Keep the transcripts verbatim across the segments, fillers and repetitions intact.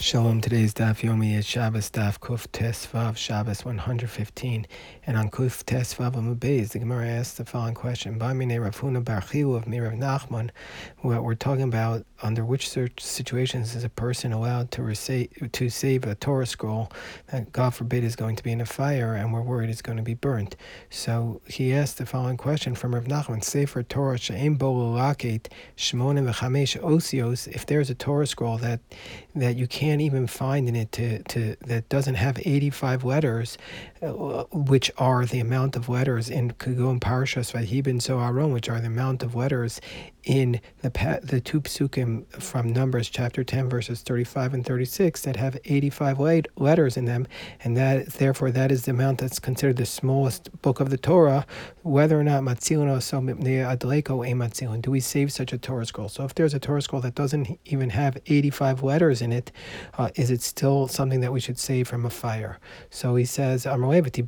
Shalom, today's Daf Yomi is Shabbos Daf Kuf Tesvav, Shabbos one hundred fifteen. And on Kuf Tesvav Amud Beis, the Gemara asks the following question. By Mine Rav Huna Bar Chilu of Mirav Nachman, what we're talking about, under which situations is a person allowed to receive, to save a Torah scroll that, God forbid, is going to be in a fire and we're worried it's going to be burnt. So he asked the following question from Rav Nachman, Sefer Torah She'em Bo L'Laket Shmonim V'Chamesh Osios, if there's a Torah scroll that that you can't even find in it to, to that doesn't have eighty-five letters, uh, which are the amount of letters in Kugon Parashas Vayibin Zoharon, which are the amount of letters in the the two psukim from Numbers chapter ten verses thirty-five and thirty-six that have eighty-five letters in them, and that therefore that is the amount that's considered the smallest book of the Torah. Whether or not matzilin so adleko a matzilin, do we save such a Torah scroll? So if there's a Torah scroll that doesn't even have eighty-five letters in it, uh, is it still something that we should save from a fire? So he says, Parashas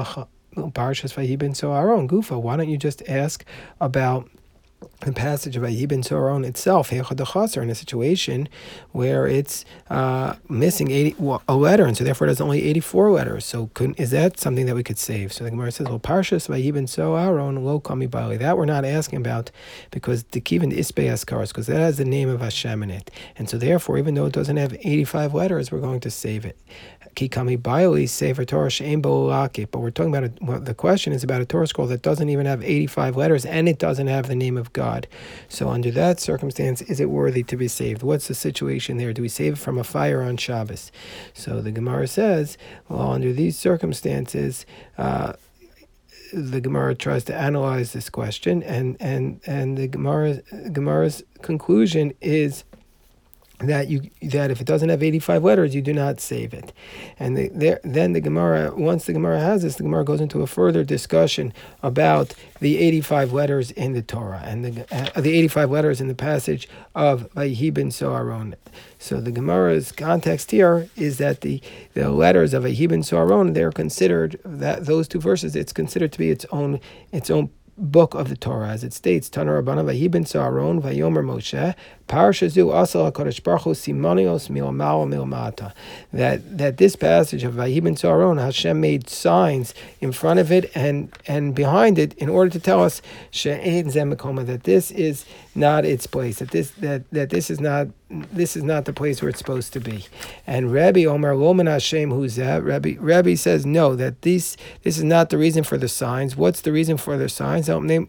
Vayibin Zoharon Gufa. Why don't you just ask about the passage of Vayibin Zoharon itself, in a situation where it's uh, missing eighty, a letter, and so therefore there's only eighty-four letters. So couldn't, is that something that we could save? So the Gemara says, well, Parshas Vayibin Zoharon lo kami bali. That we're not asking about because the Kivin Ispe Askaras, because that has the name of Hashem in it, and so therefore, even though it doesn't have eighty-five letters, we're going to save it. Ki kami bali Sefer Torah she'em bo l'laket. But we're talking about a, well, the question is about a Torah scroll that doesn't even have eighty-five letters, and it doesn't have the name of God. So under that circumstance, is it worthy to be saved? What's the situation there? Do we save it from a fire on Shabbos? So the Gemara says, well, under these circumstances, uh, the Gemara tries to analyze this question, and and and the Gemara Gemara's conclusion is that you that if it doesn't have eighty-five letters, you do not save it. And the, there, then the Gemara, once the Gemara has this, the Gemara goes into a further discussion about the eighty-five letters in the Torah and the uh, the eighty-five letters in the passage of Vayibin Zoharon. So the Gemara's context here is that the, the letters of Vayibin Zoharon, they're considered, that those two verses, it's considered to be its own its own book of the Torah, as it states, Tana Rabbana Vayibin Zoharon Vayomer Moshe Parshazu Asal HaKadosh Baruch Hu Simonios Milmal Milmata. That that this passage of Vayibin Zoharon, Hashem made signs in front of it and and behind it in order to tell us She'ein Zeh Mekoma, that this is not its place, that this that that this is not this is not the place where it's supposed to be. And Rabbi Omer Loman Hashem Huzeh, Rabbi Rabbi says no, that this this is not the reason for the signs. What's the reason for the signs? Sefer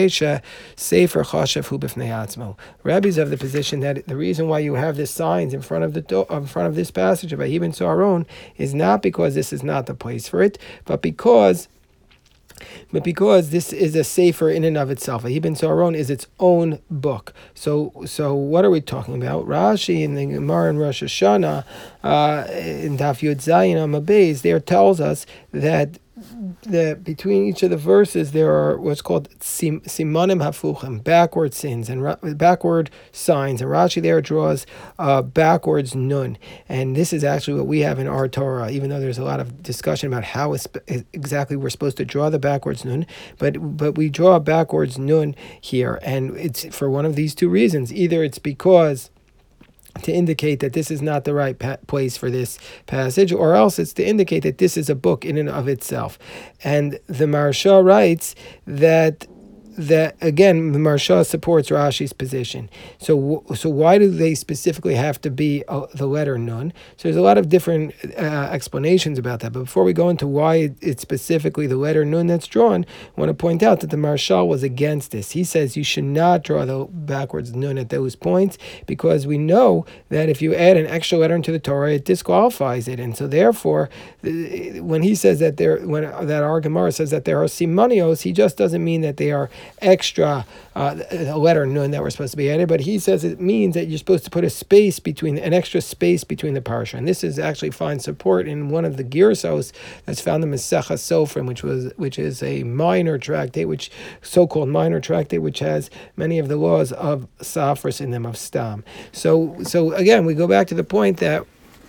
Chashav Hu B'fnei Atzmo. Rabbis of the position that the reason why you have the signs in front of the do- in front of this passage of Vayibin Zoharon is not because this is not the place for it, but because But because this is a sefer in and of itself, Vayibin Zoharon is its own book. So, so what are we talking about? Rashi in the Gemara in Rosh Hashanah, uh, in Daf Yud Zayin Amud Beis, there tells us that that between each of the verses there are what's called sim, simanim hafuchim, backward sins and ra- backward signs, and Rashi there draws uh, backwards nun, and this is actually what we have in our Torah. Even though there's a lot of discussion about how exactly we're supposed to draw the backwards nun, but but we draw a backwards nun here, and it's for one of these two reasons. Either it's because to indicate that this is not the right pa- place for this passage, or else it's to indicate that this is a book in and of itself. And the Maharsha writes that that again, the Maharsha supports Rashi's position. So, so why do they specifically have to be uh, the letter nun? So there's a lot of different uh, explanations about that. But before we go into why it's specifically the letter nun that's drawn, I want to point out that the Maharsha was against this. He says you should not draw the backwards nun at those points because we know that if you add an extra letter into the Torah, it disqualifies it. And so therefore, when he says that there, when that our Gemara says that there are simonios, he just doesn't mean that they are extra uh, a letter nun that were supposed to be added, but he says it means that you're supposed to put a space between, an extra space between the parsha, and this is actually finds support in one of the girsos that's found in Masechas Sofrim, which was which is a minor tractate, which so-called minor tractate, which has many of the laws of Safras in them, of Stam. So so again, we go back to the point that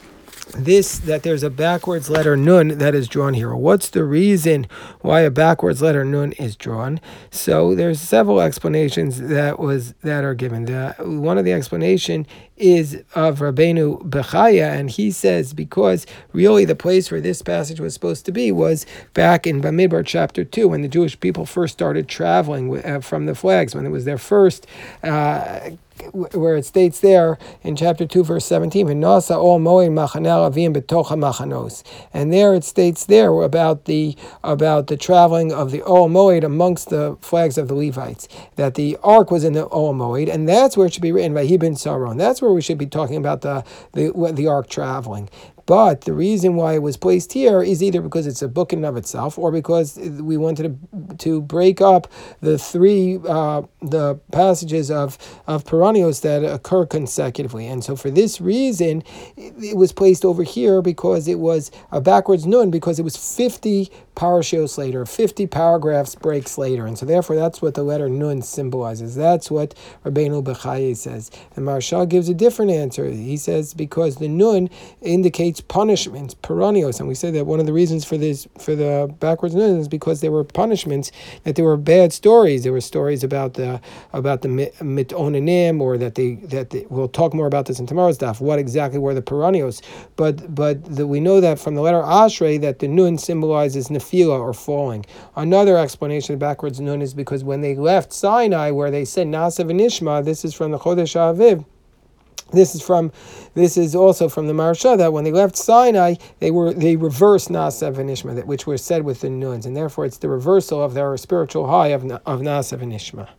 this that there's a backwards letter nun that is drawn here. What's the reason why a backwards letter nun is drawn? So there's several explanations that was that are given. The, one of the explanation is of Rabbeinu Bechaya, and he says because really the place where this passage was supposed to be was back in Bamidbar chapter two, when the Jewish people first started traveling uh, from the flags, when it was their first uh, where it states there in chapter two, verse seventeen, and there it states there about the about the traveling of the Ol Moed amongst the flags of the Levites, that the ark was in the Ol Moed, and that's where it should be written by Ibn Saron. That's where we should be talking about the the, the ark traveling. But the reason why it was placed here is either because it's a book in and of itself, or because we wanted to, to break up the three uh, the passages of of Peranios that occur consecutively. And so for this reason, it was placed over here because it was a backwards nun, because it was fifty parashos later, fifty paragraphs breaks later. And so therefore that's what the letter nun symbolizes. That's what Rabbeinu Bechaya says. And Maharsha gives a different answer. He says because the nun indicates punishments, Peranios, and we said that one of the reasons for this for the backwards nun is because there were punishments, that there were bad stories. There were stories about the about the mitonanim, or that they that they, we'll talk more about this in tomorrow's daf. What exactly were the Peranios? But but the, we know that from the letter Ashrei that the nun symbolizes nefila, or falling. Another explanation of backwards nun is because when they left Sinai, where they said Nasa v'nishma, this is from the Chodesh Aviv. This is from, this is also from the Maharsha, that when they left Sinai, they were they reversed Nasa v'nishma, which were said with the nuns, and therefore it's the reversal of their spiritual high of of Nasa v'nishma.